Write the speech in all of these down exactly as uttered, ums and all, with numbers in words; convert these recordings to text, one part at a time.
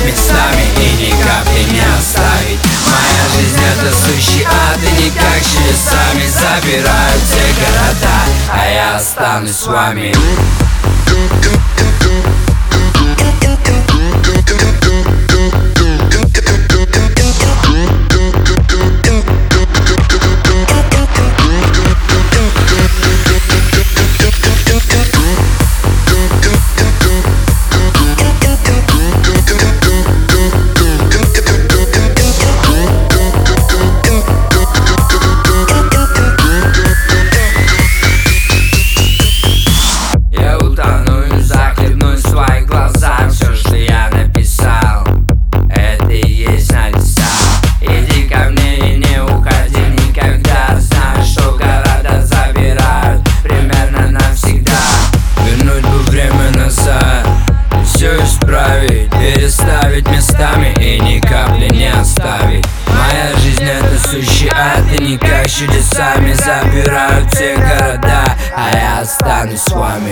местами и ни капли не оставить. Моя жизнь это сущий ад, и никак чудесами забирают все города, а я останусь с вами. Переставить местами и ни капли не оставить. Моя жизнь это сущий ад, и никак чудесами забирают все города, а я останусь с вами.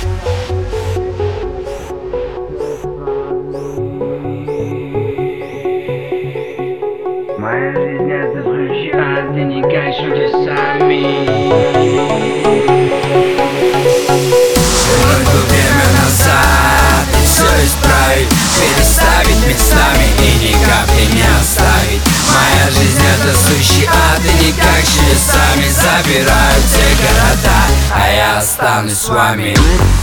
Моя жизнь это сущий ад, и никак чудесами. Переставить местами и ни капли не оставить. Моя жизнь это сущий ад, и никак чудесами забирают все города, а я останусь с вами.